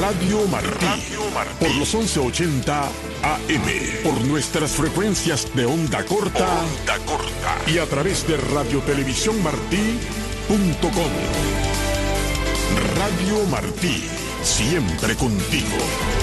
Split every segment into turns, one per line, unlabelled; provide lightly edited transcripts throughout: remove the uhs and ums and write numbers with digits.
Radio Martí. Por los 1180 AM. Por nuestras frecuencias de onda corta. Y a través de radiotelevisiónmartí.com. Radio Martí. Siempre contigo.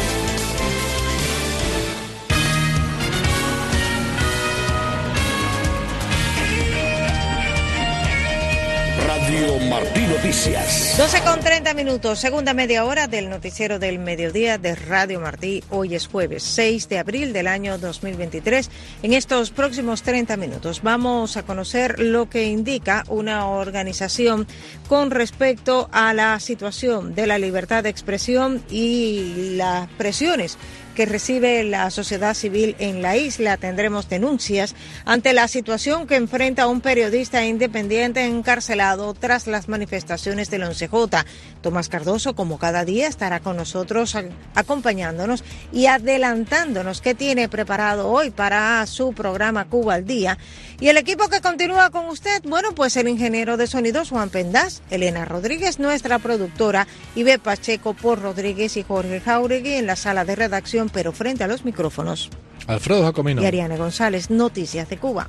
Radio Martí Noticias.
12:30, segunda media hora del noticiero del mediodía de Radio Martí. Hoy es jueves 6 de abril del año 2023. En estos próximos 30 minutos vamos a conocer lo que indica una organización con respecto a la situación de la libertad de expresión y las presiones que recibe la sociedad civil en la isla. Tendremos denuncias ante la situación que enfrenta un periodista independiente encarcelado tras las manifestaciones del 11J. Tomás Cardoso, como cada día, estará con nosotros acompañándonos y adelantándonos qué tiene preparado hoy para su programa Cuba al Día. Y el equipo que continúa con usted, bueno, pues el ingeniero de sonidos Juan Pendaz, Elena Rodríguez, nuestra productora, Ibe Pacheco por Rodríguez y Jorge Jauregui en la sala de redacción, pero frente a los micrófonos,
Alfredo Jacomino
y Ariane González. Noticias de Cuba.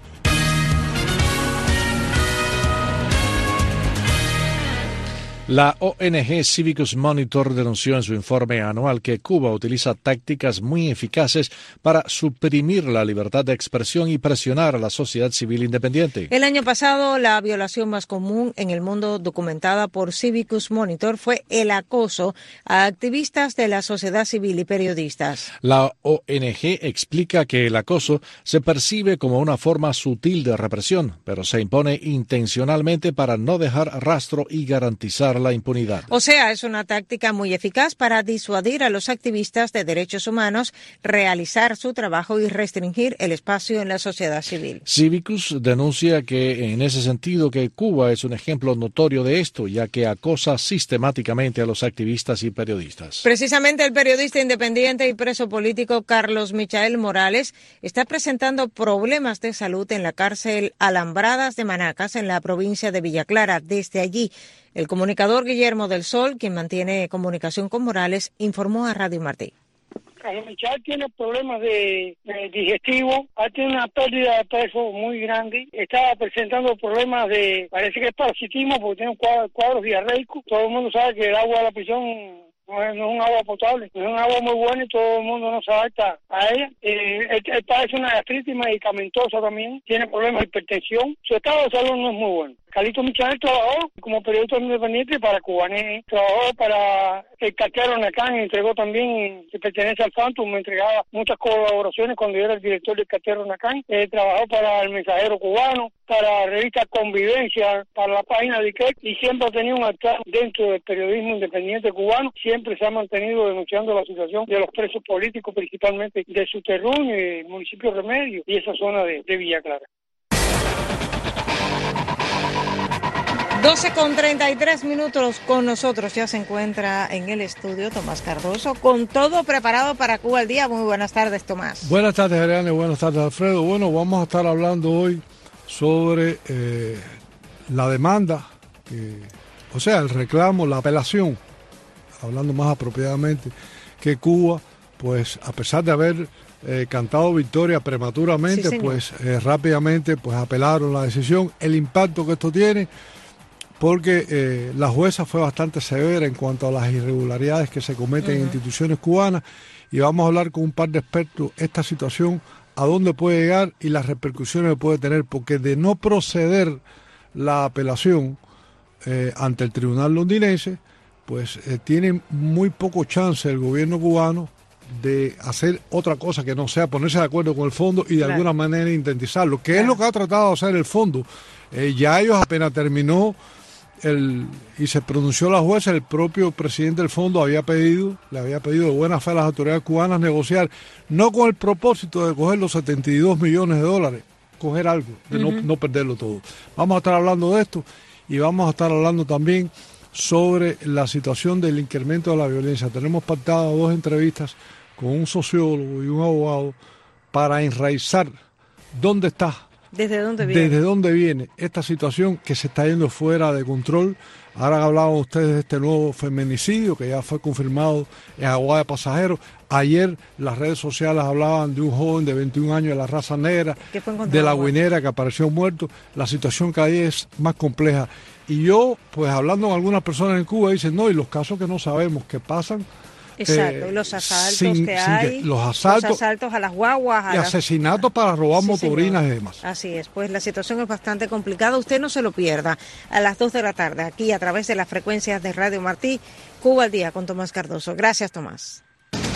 La ONG Civicus Monitor denunció en su informe anual que Cuba utiliza tácticas muy eficaces para suprimir la libertad de expresión y presionar a la sociedad civil independiente.
El año pasado, la violación más común en el mundo documentada por Civicus Monitor fue el acoso a activistas de la sociedad civil y periodistas.
La ONG explica que el acoso se percibe como una forma sutil de represión, pero se impone intencionalmente para no dejar rastro y garantizar la impunidad.
O sea, es una táctica muy eficaz para disuadir a los activistas de derechos humanos, realizar su trabajo y restringir el espacio en la sociedad civil.
Civicus denuncia que en ese sentido que Cuba es un ejemplo notorio de esto, ya que acosa sistemáticamente a los activistas y periodistas.
Precisamente el periodista independiente y preso político Carlos Michael Morales está presentando problemas de salud en la cárcel Alambradas de Manacas, en la provincia de Villa Clara. Desde allí, el comunicador Guillermo del Sol, quien mantiene comunicación con Morales, informó a Radio Martí.
Carlos Michael tiene problemas de digestivo, ha tenido una pérdida de peso muy grande, estaba presentando problemas parece que es parasitismo porque tiene cuadros diarreicos. Todo el mundo sabe que el agua de la prisión no es un agua potable, es un agua muy buena y todo el mundo no se adapta a ella. Él padece una gastritis medicamentosa también, tiene problemas de hipertensión, su estado de salud no es muy bueno. Carlito Michael trabajó como periodista independiente para Cubanet, trabajó para el cartero Nacán, entregó también, que pertenece al Phantom, me entregaba muchas colaboraciones cuando yo era el director del cartero Nacán, trabajó para El Mensajero Cubano, para la revista Convivencia, para la página de ICEC, y siempre ha tenido un actuar dentro del periodismo independiente cubano, siempre se ha mantenido denunciando la situación de los presos políticos, principalmente de Subterráneo, el municipio Remedio y esa zona de Villa Clara.
12:33 con nosotros. Ya se encuentra en el estudio Tomás Cardoso con todo preparado para Cuba al Día. Muy buenas tardes, Tomás.
Buenas tardes, Ariane. Buenas tardes, Alfredo. Bueno, vamos a estar hablando hoy sobre la demanda, o sea, el reclamo, la apelación, hablando más apropiadamente, que Cuba, pues a pesar de haber cantado victoria prematuramente, sí, pues rápidamente pues apelaron la decisión, el impacto que esto tiene, porque la jueza fue bastante severa en cuanto a las irregularidades que se cometen en instituciones cubanas, y vamos a hablar con un par de expertos esta situación, a dónde puede llegar y las repercusiones que puede tener, porque de no proceder la apelación ante el tribunal londinense, pues tiene muy poco chance el gobierno cubano de hacer otra cosa que no sea ponerse de acuerdo con el fondo y de alguna manera indemnizarlo, que es lo que ha tratado de hacer el fondo. Ya ellos apenas terminó y se pronunció la jueza, el propio presidente del fondo le había pedido de buena fe a las autoridades cubanas negociar, no con el propósito de coger los $72 millones, coger algo, de no perderlo todo. Vamos a estar hablando de esto y vamos a estar hablando también sobre la situación del incremento de la violencia. Tenemos pactadas 2 entrevistas con un sociólogo y un abogado para enraizar dónde está,
¿Desde dónde viene
esta situación que se está yendo fuera de control Ahora hablaban ustedes de este nuevo feminicidio que ya fue confirmado en Aguada de Pasajeros. Ayer las redes sociales hablaban de un joven de 21 años de la raza negra, de La Guinera, que apareció muerto. La situación cada día es más compleja. Y yo, pues hablando con algunas personas en Cuba, dicen, no, y los casos que no sabemos que pasan.
Exacto, los asaltos que hay,
los asaltos
a las guaguas.
Y asesinatos para robar motorinas y demás.
Así es, pues la situación es bastante complicada. Usted no se lo pierda a las 2 de la tarde, aquí a través de las frecuencias de Radio Martí, Cuba al Día con Tomás Cardoso. Gracias, Tomás.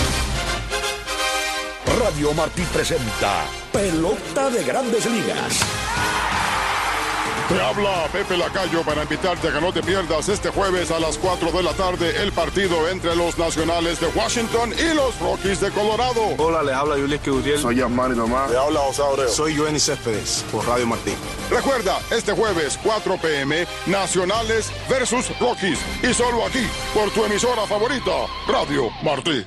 Radio Martí presenta Pelota de Grandes Ligas. Te habla Pepe Lacayo para invitarte a que no te pierdas este jueves a las 4 de la tarde el partido entre los Nacionales de Washington y los Rockies de Colorado.
Hola, le habla Julián Gutiérrez.
Soy Yasmani Tomás.
Le habla José Abreu. Soy Joenny Céspedes por Radio Martí.
Recuerda, este jueves 4 p.m. Nacionales versus Rockies. Y solo aquí, por tu emisora favorita, Radio Martí.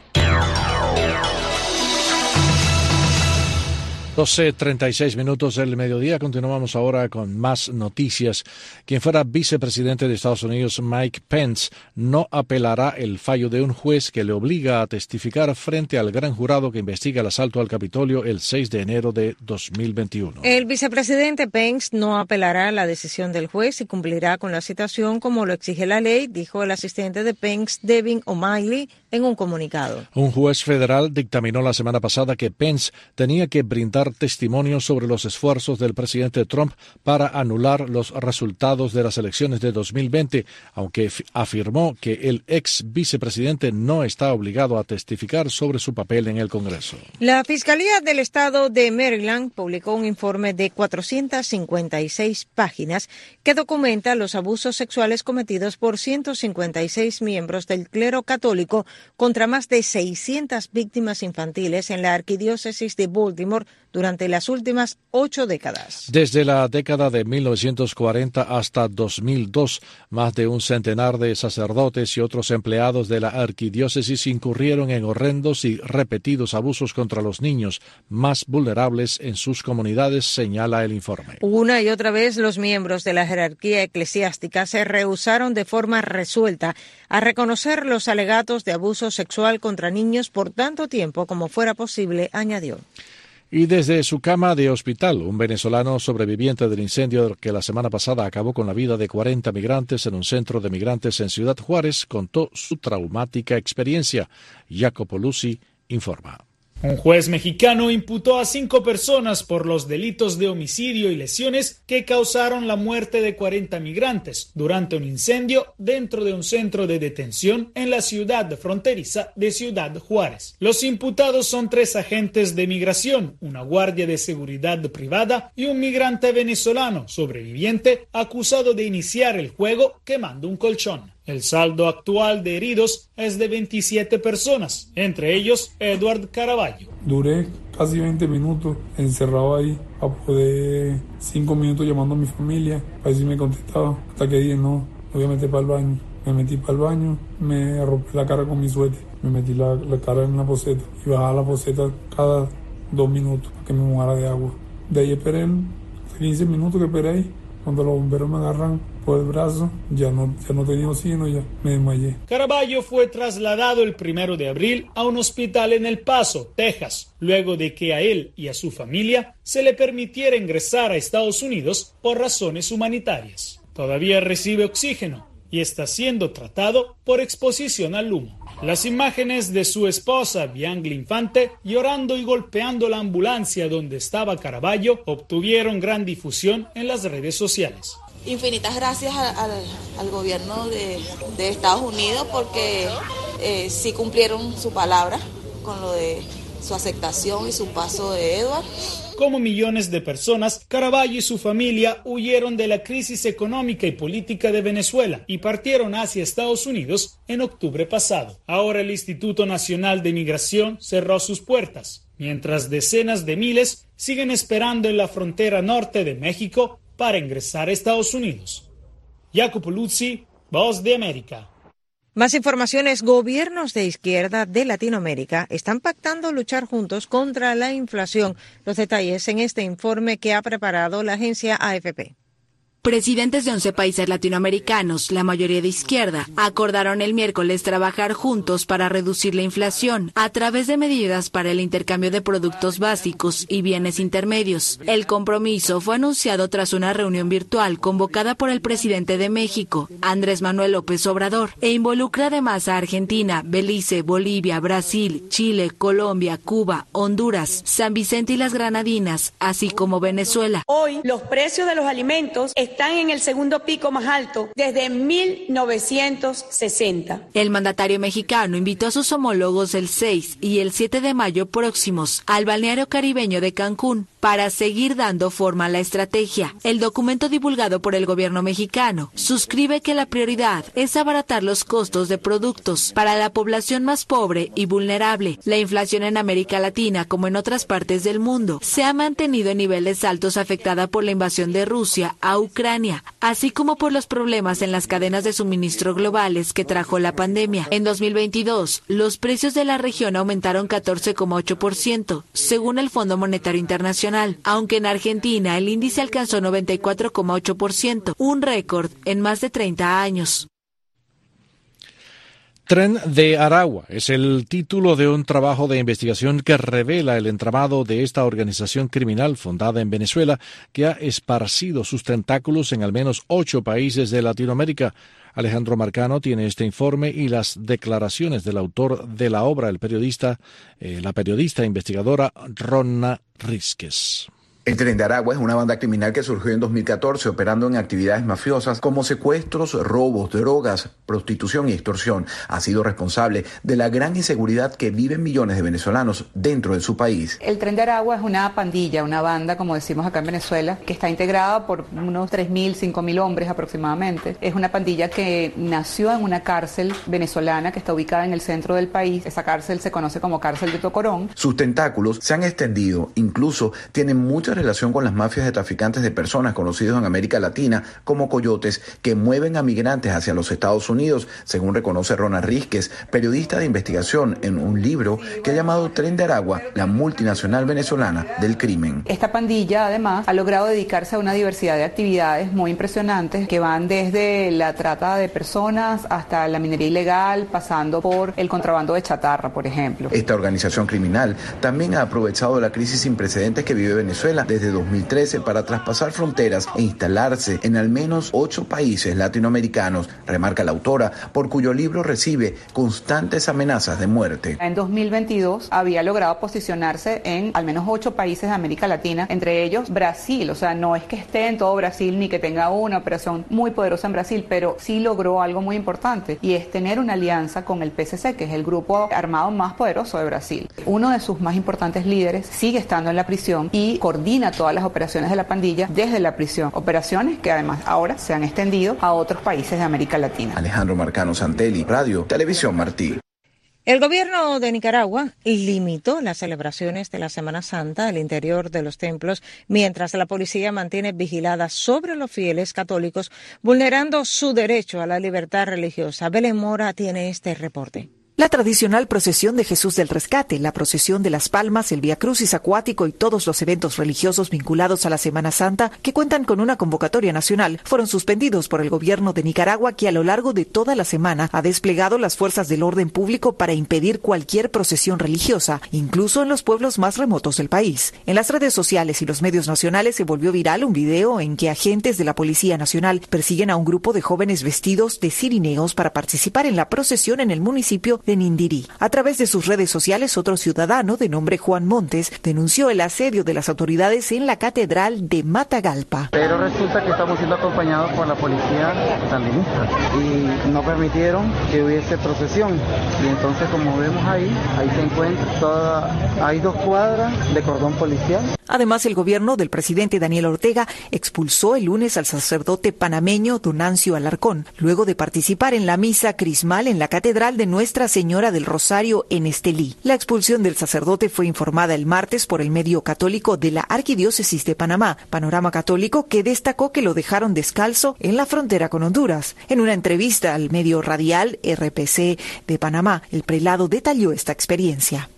12:36 del mediodía. Continuamos ahora con más noticias. Quien fuera vicepresidente de Estados Unidos, Mike Pence, no apelará el fallo de un juez que le obliga a testificar frente al gran jurado que investiga el asalto al Capitolio el 6 de enero de 2021.
El vicepresidente Pence no apelará la decisión del juez y cumplirá con la citación como lo exige la ley, dijo el asistente de Pence, Devin O'Malley, en un comunicado.
Un juez federal dictaminó la semana pasada que Pence tenía que brindar testimonio sobre los esfuerzos del presidente Trump para anular los resultados de las elecciones de 2020, aunque afirmó que el ex vicepresidente no está obligado a testificar sobre su papel en el Congreso.
La Fiscalía del Estado de Maryland publicó un informe de 456 páginas que documenta los abusos sexuales cometidos por 156 miembros del clero católico contra más de 600 víctimas infantiles en la arquidiócesis de Baltimore durante las últimas 8 décadas.
Desde la década de 1940 hasta 2002, más de un centenar de sacerdotes y otros empleados de la arquidiócesis incurrieron en horrendos y repetidos abusos contra los niños más vulnerables en sus comunidades, señala el informe.
Una y otra vez los miembros de la jerarquía eclesiástica se rehusaron de forma resuelta a reconocer los alegatos de abuso sexual contra niños por tanto tiempo como fuera posible, añadió.
Y desde su cama de hospital, un venezolano sobreviviente del incendio que la semana pasada acabó con la vida de 40 migrantes en un centro de migrantes en Ciudad Juárez contó su traumática experiencia. Jacopo Luzzi informa.
Un juez mexicano imputó a 5 personas por los delitos de homicidio y lesiones que causaron la muerte de 40 migrantes durante un incendio dentro de un centro de detención en la ciudad fronteriza de Ciudad Juárez. Los imputados son 3 agentes de migración, una guardia de seguridad privada y un migrante venezolano sobreviviente acusado de iniciar el juego quemando un colchón. El saldo actual de heridos es de 27 personas, entre ellos Edward Caraballo.
Duré casi 20 minutos encerrado ahí para poder 5 minutos llamando a mi familia para ver si me contestaba. Hasta que dije, no, me voy a meter para el baño. Me metí para el baño, me arropé la cara con mi suéter, me metí la cara en la poceta y bajaba la poceta cada 2 minutos para que me mojara de agua. De ahí esperé 15 minutos que esperé ahí. Cuando los bomberos me agarran por el brazo, ya no tenía oxígeno, ya me desmayé.
Caraballo fue trasladado el 1 de abril a un hospital en El Paso, Texas, luego de que a él y a su familia se le permitiera ingresar a Estados Unidos por razones humanitarias. Todavía recibe oxígeno y está siendo tratado por exposición al humo. Las imágenes de su esposa, Bianca Infante, llorando y golpeando la ambulancia donde estaba Caraballo, obtuvieron gran difusión en las redes sociales.
Infinitas gracias al gobierno de Estados Unidos porque sí cumplieron su palabra con lo de su aceptación y su paso de Edward.
Como millones de personas, Caraballo y su familia huyeron de la crisis económica y política de Venezuela y partieron hacia Estados Unidos en octubre pasado. Ahora el Instituto Nacional de Migración cerró sus puertas, mientras decenas de miles siguen esperando en la frontera norte de México para ingresar a Estados Unidos. Jacopo Luzzi, Voz de América.
Más informaciones. Gobiernos de izquierda de Latinoamérica están pactando luchar juntos contra la inflación. Los detalles en este informe que ha preparado la agencia AFP.
Presidentes de 11 países latinoamericanos, la mayoría de izquierda, acordaron el miércoles trabajar juntos para reducir la inflación a través de medidas para el intercambio de productos básicos y bienes intermedios. El compromiso fue anunciado tras una reunión virtual convocada por el presidente de México, Andrés Manuel López Obrador, e involucra además a Argentina, Belice, Bolivia, Brasil, Chile, Colombia, Cuba, Honduras, San Vicente y las Granadinas, así como Venezuela.
Hoy los precios de los alimentos están en el segundo pico más alto desde 1960.
El mandatario mexicano invitó a sus homólogos el 6 y el 7 de mayo próximos al balneario caribeño de Cancún para seguir dando forma a la estrategia. El documento divulgado por el gobierno mexicano suscribe que la prioridad es abaratar los costos de productos para la población más pobre y vulnerable. La inflación en América Latina, como en otras partes del mundo, se ha mantenido en niveles altos afectada por la invasión de Rusia a Ucrania, así como por los problemas en las cadenas de suministro globales que trajo la pandemia. En 2022, los precios de la región aumentaron 14,8%, según el Fondo Monetario Internacional, aunque en Argentina el índice alcanzó 94,8%, un récord en más de 30 años.
Tren de Aragua es el título de un trabajo de investigación que revela el entramado de esta organización criminal fundada en Venezuela que ha esparcido sus tentáculos en al menos 8 países de Latinoamérica. Alejandro Marcano tiene este informe y las declaraciones del autor de la obra, la periodista e investigadora Ronna Rísquez.
El Tren de Aragua es una banda criminal que surgió en 2014 operando en actividades mafiosas como secuestros, robos, drogas, prostitución y extorsión. Ha sido responsable de la gran inseguridad que viven millones de venezolanos dentro de su país.
El Tren de Aragua es una pandilla, una banda, como decimos acá en Venezuela, que está integrada por unos 3.000, 5.000 hombres aproximadamente. Es una pandilla que nació en una cárcel venezolana que está ubicada en el centro del país. Esa cárcel se conoce como Cárcel de Tocorón.
Sus tentáculos se han extendido, incluso tienen mucha relación con las mafias de traficantes de personas conocidos en América Latina como coyotes que mueven a migrantes hacia los Estados Unidos, según reconoce Ronna Rísquez, periodista de investigación, en un libro que ha llamado Tren de Aragua, la multinacional venezolana del crimen.
Esta pandilla además ha logrado dedicarse a una diversidad de actividades muy impresionantes que van desde la trata de personas hasta la minería ilegal, pasando por el contrabando de chatarra, por ejemplo.
Esta organización criminal también ha aprovechado la crisis sin precedentes que vive Venezuela desde 2013 para traspasar fronteras e instalarse en al menos 8 países latinoamericanos, remarca la autora, por cuyo libro recibe constantes amenazas de muerte.
En 2022 había logrado posicionarse en al menos 8 países de América Latina, entre ellos Brasil. O sea, no es que esté en todo Brasil ni que tenga una operación muy poderosa en Brasil, pero sí logró algo muy importante, y es tener una alianza con el PCC, que es el grupo armado más poderoso de Brasil. Uno de sus más importantes líderes sigue estando en la prisión y coordina todas las operaciones de la pandilla desde la prisión. Operaciones que además ahora se han extendido a otros países de América Latina.
Alejandro Marcano Santelli, Radio Televisión Martí.
El gobierno de Nicaragua limitó las celebraciones de la Semana Santa al interior de los templos, mientras la policía mantiene vigilada sobre los fieles católicos, vulnerando su derecho a la libertad religiosa. Belén Mora tiene este reporte.
La tradicional procesión de Jesús del Rescate, la procesión de las Palmas, el Vía Crucis acuático y todos los eventos religiosos vinculados a la Semana Santa, que cuentan con una convocatoria nacional, fueron suspendidos por el gobierno de Nicaragua, que a lo largo de toda la semana ha desplegado las fuerzas del orden público para impedir cualquier procesión religiosa, incluso en los pueblos más remotos del país. En las redes sociales y los medios nacionales se volvió viral un video en que agentes de la Policía Nacional persiguen a un grupo de jóvenes vestidos de cirineos para participar en la procesión en el municipio de Nindirí. A través de sus redes sociales, otro ciudadano de nombre Juan Montes denunció el asedio de las autoridades en la catedral de Matagalpa.
Pero resulta que estamos siendo acompañados por la policía sandinista y no permitieron que hubiese procesión. Y entonces, como vemos ahí se encuentra hay 2 cuadras de cordón policial.
Además, el gobierno del presidente Daniel Ortega expulsó el lunes al sacerdote panameño Donancio Alarcón, luego de participar en la misa crismal en la catedral de Nuestra Señora del Rosario en Estelí. La expulsión del sacerdote fue informada el martes por el medio católico de la Arquidiócesis de Panamá, Panorama Católico, que destacó que lo dejaron descalzo en la frontera con Honduras. En una entrevista al medio radial RPC de Panamá, el prelado detalló esta experiencia.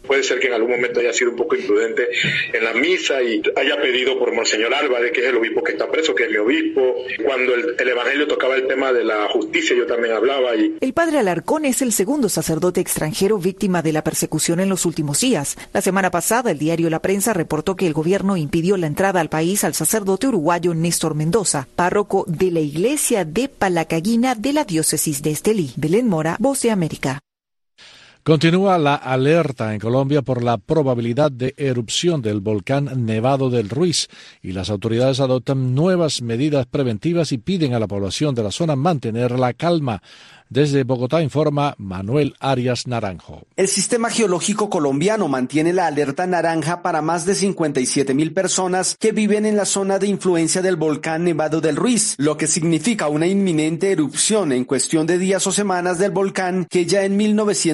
Puede ser que en algún momento haya sido un poco imprudente en la misa y haya pedido por Monseñor Álvarez, que es el obispo que está preso, que es mi obispo. Cuando el evangelio tocaba el tema de la justicia, yo también hablaba.
El padre Alarcón es el segundo sacerdote extranjero víctima de la persecución en los últimos días. La semana pasada, el diario La Prensa reportó que el gobierno impidió la entrada al país al sacerdote uruguayo Néstor Mendoza, párroco de la iglesia de Palacaguina de la diócesis de Estelí. Belén Mora, Voz de América.
Continúa la alerta en Colombia por la probabilidad de erupción del volcán Nevado del Ruiz y las autoridades adoptan nuevas medidas preventivas y piden a la población de la zona mantener la calma. Desde Bogotá informa Manuel Arias Naranjo.
El Sistema Geológico Colombiano mantiene la alerta naranja para más de 57.000 personas que viven en la zona de influencia del volcán Nevado del Ruiz, lo que significa una inminente erupción en cuestión de días o semanas del volcán que ya en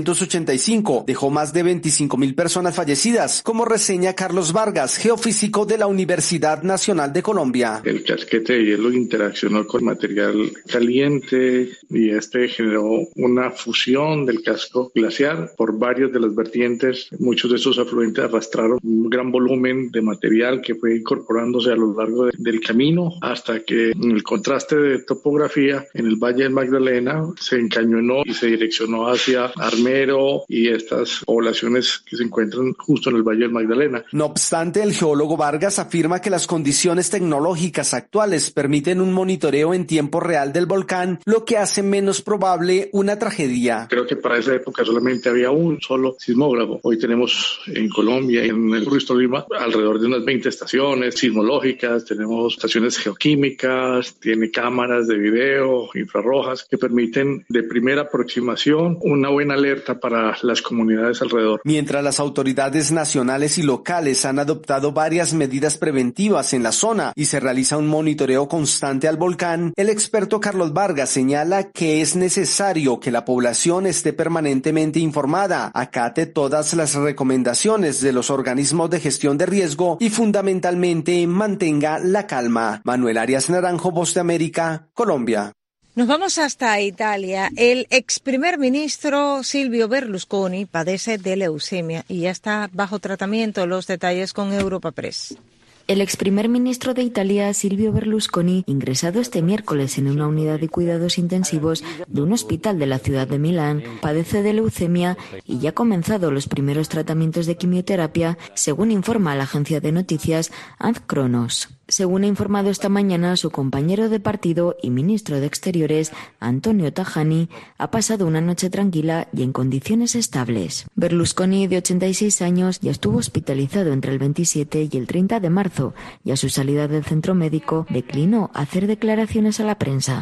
1985 dejó más de 25.000 personas fallecidas, como reseña Carlos Vargas, geofísico de la Universidad Nacional de Colombia.
El casquete de hielo interaccionó con material caliente y generó una fusión del casco glaciar por varias de las vertientes. Muchos de estos afluentes arrastraron un gran volumen de material que fue incorporándose a lo largo del camino hasta que en el contraste de topografía en el Valle del Magdalena se encañonó y se direccionó hacia Armero y estas poblaciones que se encuentran justo en el Valle del Magdalena.
No obstante, el geólogo Vargas afirma que las condiciones tecnológicas actuales permiten un monitoreo en tiempo real del volcán, lo que hace menos probable una tragedia.
Creo que para esa época solamente había un solo sismógrafo. Hoy tenemos en Colombia, en el Ruiz Tolima, alrededor de unas 20 estaciones sismológicas, tenemos estaciones geoquímicas, tiene cámaras de video, infrarrojas, que permiten de primera aproximación una buena alerta para las comunidades alrededor.
Mientras las autoridades nacionales y locales han adoptado varias medidas preventivas en la zona y se realiza un monitoreo constante al volcán, el experto Carlos Vargas señala que es necesario que la población esté permanentemente informada, acate todas las recomendaciones de los organismos de gestión de riesgo y fundamentalmente mantenga la calma. Manuel Arias Naranjo, Voz de América, Colombia.
Nos vamos hasta Italia. El ex primer ministro Silvio Berlusconi padece de leucemia y ya está bajo tratamiento. Los detalles con Europa Press.
El ex primer ministro de Italia, Silvio Berlusconi, ingresado este miércoles en una unidad de cuidados intensivos de un hospital de la ciudad de Milán, padece de leucemia y ya ha comenzado los primeros tratamientos de quimioterapia, según informa la agencia de noticias Anthronos. Según ha informado esta mañana su compañero de partido y ministro de Exteriores, Antonio Tajani, ha pasado una noche tranquila y en condiciones estables. Berlusconi, de 86 años, ya estuvo hospitalizado entre el 27 y el 30 de marzo y a su salida del centro médico declinó hacer declaraciones a la prensa.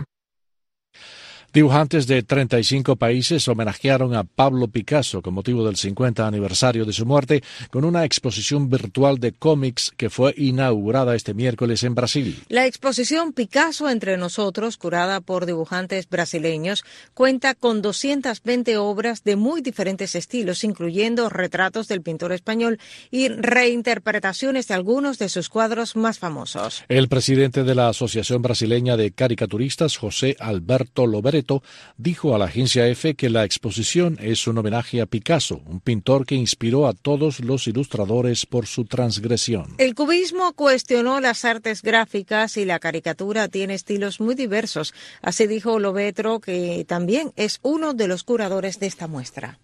Dibujantes de 35 países homenajearon a Pablo Picasso con motivo del 50 aniversario de su muerte con una exposición virtual de cómics que fue inaugurada este miércoles en Brasil.
La exposición Picasso entre nosotros, curada por dibujantes brasileños, cuenta con 220 obras de muy diferentes estilos, incluyendo retratos del pintor español y reinterpretaciones de algunos de sus cuadros más famosos.
El presidente de la Asociación Brasileña de Caricaturistas, José Alberto Lobereto, dijo a la agencia EFE que la exposición es un homenaje a Picasso, un pintor que inspiró a todos los ilustradores por su transgresión.
El cubismo cuestionó las artes gráficas y la caricatura tiene estilos muy diversos. Así dijo Lobereto, que también es uno de los curadores de esta muestra.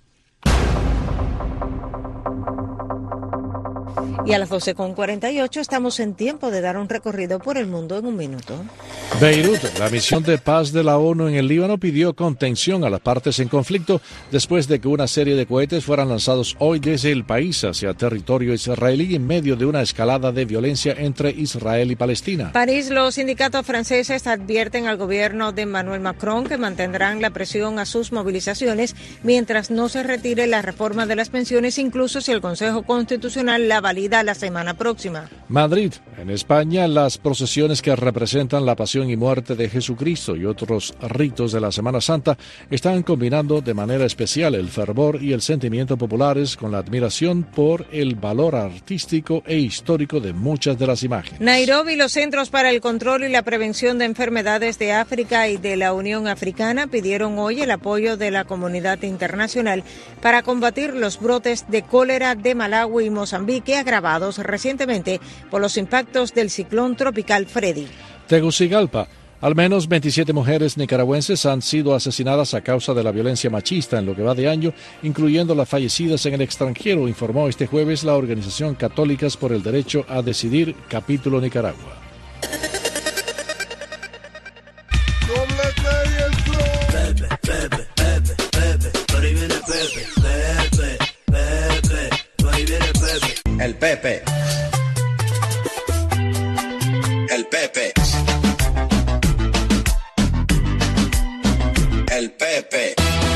Y a las 12:48 estamos en tiempo de dar un recorrido por el mundo en un minuto.
Beirut, la misión de paz de la ONU en el Líbano, pidió contención a las partes en conflicto después de que una serie de cohetes fueran lanzados hoy desde el país hacia territorio israelí en medio de una escalada de violencia entre Israel y Palestina.
París, los sindicatos franceses advierten al gobierno de Emmanuel Macron que mantendrán la presión a sus movilizaciones mientras no se retire la reforma de las pensiones, incluso si el Consejo Constitucional la valida la semana próxima.
Madrid, en España, las procesiones que representan la pasión pasión y muerte de Jesucristo y otros ritos de la Semana Santa están combinando de manera especial el fervor y el sentimiento populares con la admiración por el valor artístico e histórico de muchas de las imágenes.
Nairobi, los Centros para el Control y la Prevención de Enfermedades de África y de la Unión Africana pidieron hoy el apoyo de la comunidad internacional para combatir los brotes de cólera de Malawi y Mozambique agravados recientemente por los impactos del ciclón tropical Freddy.
Tegucigalpa. Al menos 27 mujeres nicaragüenses han sido asesinadas a causa de la violencia machista en lo que va de año, incluyendo las fallecidas en el extranjero, informó este jueves la Organización Católicas por el Derecho a Decidir, capítulo Nicaragua.
El Pepe. El Pepe. El Pepe.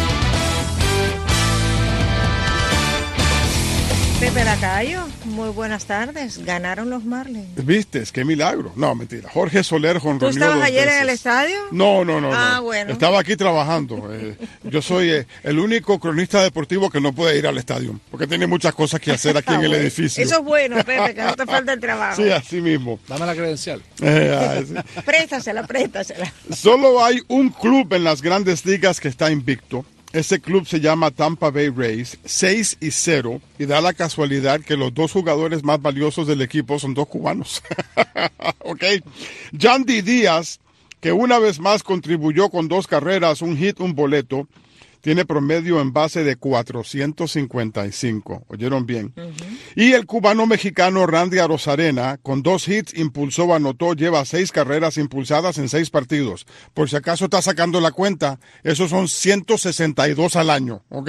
Pepe Lacayo, muy buenas tardes. Ganaron los Marlins.
¿Vistes? ¡Qué milagro! No, mentira. Jorge Soler jonroneó.
¿Tú estabas ayer
veces
en el estadio?
No.
Bueno.
Estaba aquí trabajando. Yo soy el único cronista deportivo que no puede ir al estadio, porque tiene muchas cosas que hacer aquí en el edificio.
Eso es bueno, Pepe, que no te falta el trabajo.
Sí, así mismo.
Dame la credencial.
Sí.
Préstasela.
Solo hay un club en las grandes ligas que está invicto. Ese club se llama Tampa Bay Rays, 6-0, y da la casualidad que los dos jugadores más valiosos del equipo son dos cubanos. ¿Ok? Yandy Díaz, que una vez más contribuyó con 2 carreras, un hit, un boleto, tiene promedio en base de 455. ¿Oyeron bien? Y el cubano-mexicano Randy Arozarena, con 2 hits, impulsó, anotó, lleva 6 carreras impulsadas en 6 partidos. Por si acaso está sacando la cuenta, esos son 162 al año, ¿ok?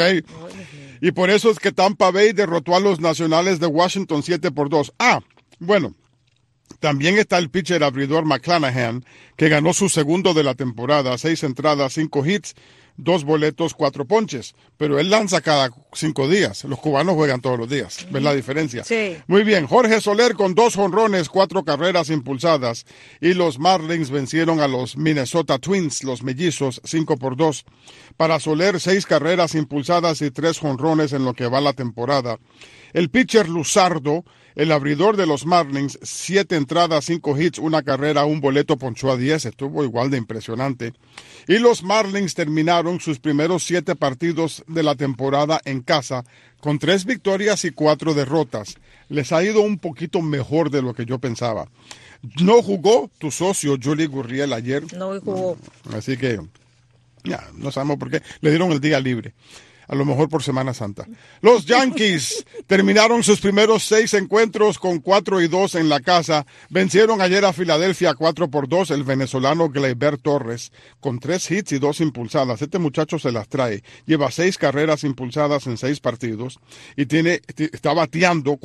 Y por eso es que Tampa Bay derrotó a los Nacionales de Washington 7-2. Bueno, también está el pitcher abridor McClanahan, que ganó su segundo de la temporada, 6 entradas, 5 hits, 2 boletos, 4 ponches, pero él lanza cada 5 días. Los cubanos juegan todos los días. ¿Ves la diferencia?
Sí.
Muy bien. Jorge Soler con 2 jonrones, 4 carreras impulsadas, y los Marlins vencieron a los Minnesota Twins, los mellizos, 5-2. Para Soler, 6 carreras impulsadas y 3 jonrones en lo que va la temporada. El pitcher Luzardo, el abridor de los Marlins, 7 entradas, 5 hits, 1 carrera, 1 boleto, ponchó a 10. Estuvo igual de impresionante. Y los Marlins terminaron sus primeros 7 partidos de la temporada en casa con 3 victorias y 4 derrotas. Les ha ido un poquito mejor de lo que yo pensaba. No jugó tu socio Juli Gurriel ayer.
No jugó.
Así que ya no sabemos por qué. Le dieron el día libre. A lo mejor por Semana Santa. Los Yankees terminaron sus primeros 6 encuentros con 4-2 en la casa. Vencieron ayer a Filadelfia 4-2 el venezolano Gleyber Torres con 3 hits y 2 impulsadas. Este muchacho se las trae. Lleva 6 carreras impulsadas en 6 partidos y está bateando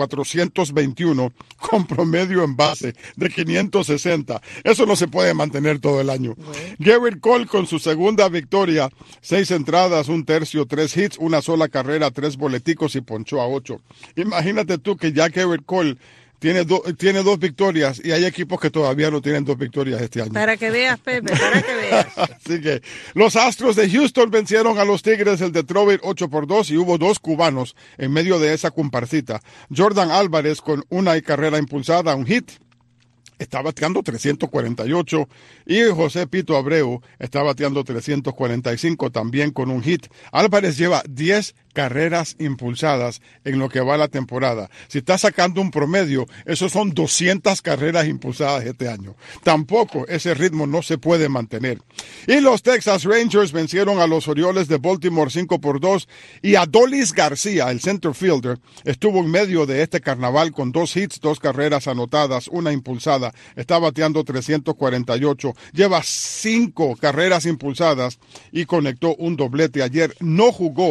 421 con promedio en base de 560. Eso no se puede mantener todo el año. Gerrit Cole con su segunda victoria, 6 entradas, 1 tercio, 3 hits, 1 sola carrera, 3 boleticos y ponchó a 8. Imagínate tú que ya Gerrit Cole tiene 2 victorias y hay equipos que todavía no tienen 2 victorias este año.
Para que veas, Pepe, para que veas.
Así que los Astros de Houston vencieron a los Tigres del Detroit 8-2 y hubo 2 cubanos en medio de esa compartita. Jordan Álvarez con 1 carrera impulsada, 1 hit. Está bateando 348 y José Pito Abreu está bateando 345 también con 1 hit. Álvarez lleva 10 carreras impulsadas en lo que va la temporada. Si está sacando un promedio, esos son 200 carreras impulsadas este año. Tampoco ese ritmo no se puede mantener. Y los Texas Rangers vencieron a los Orioles de Baltimore 5-2 y Adolis García, el center fielder, estuvo en medio de este carnaval con 2 hits, 2 carreras anotadas, 1 impulsada. Está bateando 348. Lleva 5 carreras impulsadas y conectó un doblete ayer. No jugó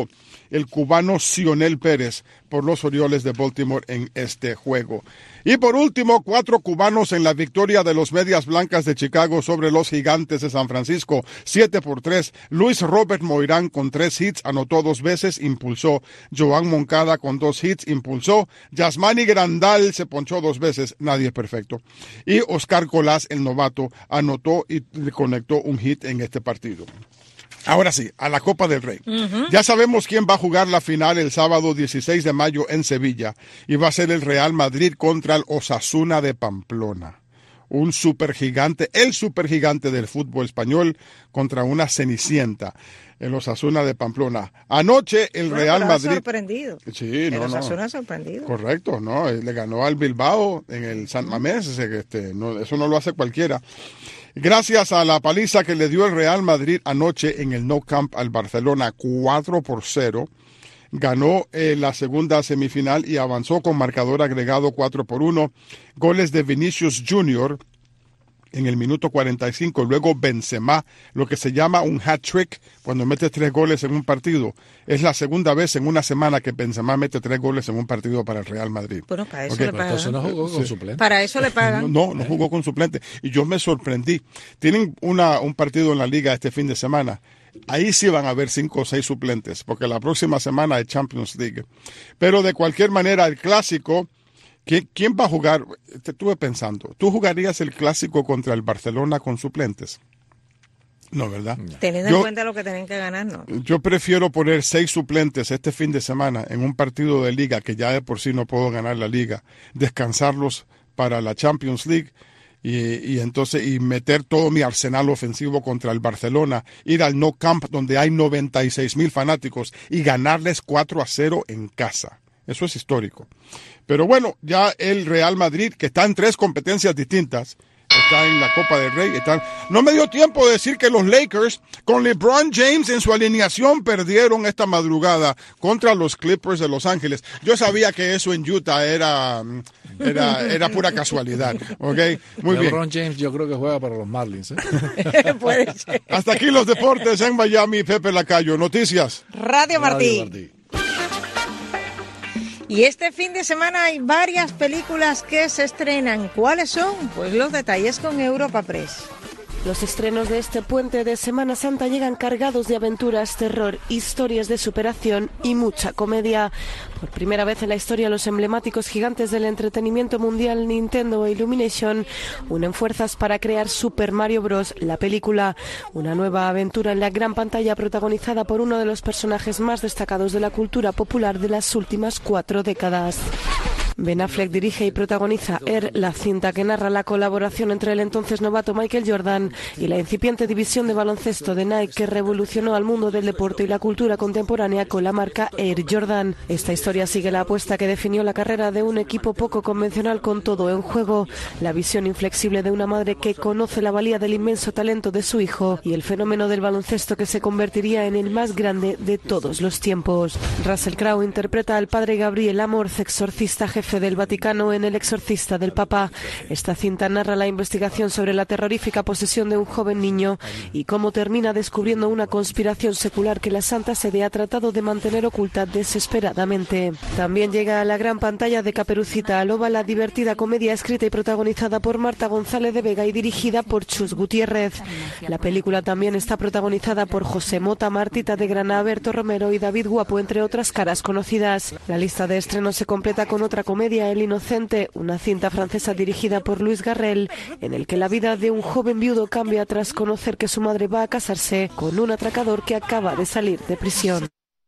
el cubano Cionel Pérez por los Orioles de Baltimore en este juego. Y por último, 4 cubanos en la victoria de los Medias Blancas de Chicago sobre los Gigantes de San Francisco, 7-3. Luis Robert Moirán con 3 hits, anotó 2 veces, impulsó. Joan Moncada con 2 hits, impulsó. Yasmani Grandal se ponchó 2 veces, nadie es perfecto. Y Oscar Colás, el novato, anotó y conectó un hit en este partido. Ahora sí, a la Copa del Rey. Ya sabemos quién va a jugar la final el sábado 16 de mayo en Sevilla, y va a ser el Real Madrid contra el Osasuna de Pamplona. Un supergigante, el supergigante del fútbol español contra una cenicienta, el Osasuna de Pamplona. Anoche el Real Madrid...
sorprendido.
Sí,
el Osasuna sorprendido.
Correcto, ¿no? Le ganó al Bilbao en el San Mamés, eso no lo hace cualquiera. Gracias a la paliza que le dio el Real Madrid anoche en el Nou Camp al Barcelona 4-0, ganó la segunda semifinal y avanzó con marcador agregado 4-1. Goles de Vinicius Jr. en el minuto 45, luego Benzema, lo que se llama un hat-trick cuando metes 3 goles en un partido. Es la segunda vez en una semana que Benzema mete 3 goles en un partido para el Real Madrid.
Bueno, para eso le pagan.
Entonces no jugó con suplente.
Para eso le pagan.
No jugó con suplente. Y yo me sorprendí. Tienen un partido en la liga este fin de semana. Ahí sí van a haber 5 o 6 suplentes, porque la próxima semana hay Champions League. Pero de cualquier manera, el clásico... ¿Quién va a jugar? Te estuve pensando, ¿tú jugarías el clásico contra el Barcelona con suplentes? No, ¿verdad?
Teniendo en cuenta lo que tienen que ganar, no.
Yo prefiero poner 6 suplentes este fin de semana en un partido de liga que ya de por sí no puedo ganar la liga, descansarlos para la Champions League y entonces meter todo mi arsenal ofensivo contra el Barcelona, ir al Nou Camp donde hay 96,000 fanáticos y ganarles 4-0 en casa. Eso es histórico. Pero bueno, ya el Real Madrid, que está en 3 competencias distintas, está en la Copa del Rey. No me dio tiempo de decir que los Lakers, con LeBron James en su alineación, perdieron esta madrugada contra los Clippers de Los Ángeles. Yo sabía que eso en Utah era pura casualidad. ¿Okay? Muy bien.
LeBron James yo creo que juega para los Marlins.
Puede ser.
Hasta aquí los deportes en Miami. Pepe Lacayo. Noticias.
Radio Martí. Y este fin de semana hay varias películas que se estrenan. ¿Cuáles son? Pues los detalles con Europa Press.
Los estrenos de este puente de Semana Santa llegan cargados de aventuras, terror, historias de superación y mucha comedia. Por primera vez en la historia, los emblemáticos gigantes del entretenimiento mundial Nintendo e Illumination unen fuerzas para crear Super Mario Bros., la película. Una nueva aventura en la gran pantalla protagonizada por uno de los personajes más destacados de la cultura popular de las últimas 4 décadas. Ben Affleck dirige y protagoniza Air, la cinta que narra la colaboración entre el entonces novato Michael Jordan y la incipiente división de baloncesto de Nike, que revolucionó al mundo del deporte y la cultura contemporánea con la marca Air Jordan. Esta historia sigue la apuesta que definió la carrera de un equipo poco convencional con todo en juego, la visión inflexible de una madre que conoce la valía del inmenso talento de su hijo y el fenómeno del baloncesto que se convertiría en el más grande de todos los tiempos. Russell Crowe interpreta al padre Gabriel Amorth, exorcista jefe del Vaticano en El exorcista del Papa. Esta cinta narra la investigación sobre la terrorífica posesión de un joven niño y cómo termina descubriendo una conspiración secular que la Santa Sede ha tratado de mantener oculta desesperadamente. También llega a la gran pantalla de Caperucita Aloba, la divertida comedia escrita y protagonizada por Marta González de Vega y dirigida por Chus Gutiérrez. La película también está protagonizada por José Mota, Martita de Granada, Berto Romero y David Guapo, entre otras caras conocidas. La lista de estrenos se completa con otra comedia, El Inocente, una cinta francesa dirigida por Luis Garrel, en el que la vida de un joven viudo cambia tras conocer que su madre va a casarse con un atracador que acaba de salir de prisión.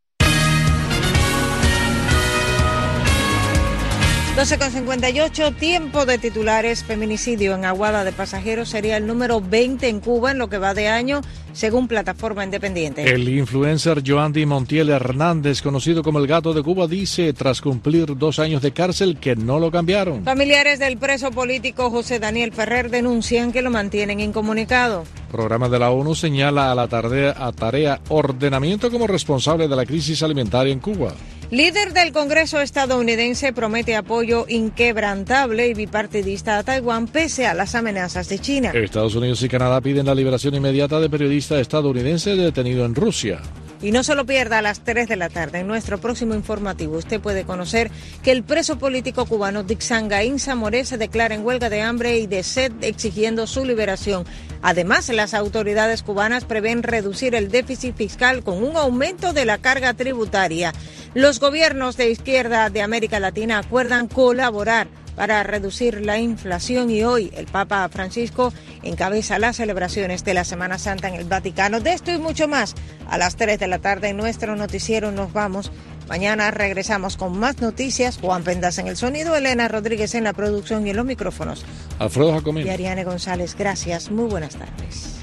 12:58, tiempo de titulares. Feminicidio en Aguada de Pasajeros sería el número 20 en Cuba en lo que va de año, según Plataforma Independiente.
El influencer Joandy Montiel Hernández, conocido como el Gato de Cuba, dice tras cumplir 2 años de cárcel que no lo cambiaron.
Familiares del preso político José Daniel Ferrer denuncian que lo mantienen incomunicado.
Programa de la ONU señala a la tarea Ordenamiento como responsable de la crisis alimentaria en Cuba.
Líder del Congreso estadounidense promete apoyo inquebrantable y bipartidista a Taiwán pese a las amenazas de China.
Estados Unidos y Canadá piden la liberación inmediata de periodista estadounidense detenido en Rusia.
Y no se lo pierda a las 3 de la tarde. En nuestro próximo informativo usted puede conocer que el preso político cubano Dixangaín Zamoré se declara en huelga de hambre y de sed exigiendo su liberación. Además, las autoridades cubanas prevén reducir el déficit fiscal con un aumento de la carga tributaria. Los gobiernos de izquierda de América Latina acuerdan colaborar para reducir la inflación y hoy el Papa Francisco encabeza las celebraciones de la Semana Santa en el Vaticano. De esto y mucho más a las 3 de la tarde en nuestro noticiero. Nos vamos. Mañana regresamos con más noticias. Juan Pendas en el sonido, Elena Rodríguez en la producción y en los micrófonos.
Alfredo Jacomín
y Ariane González. Gracias. Muy buenas tardes.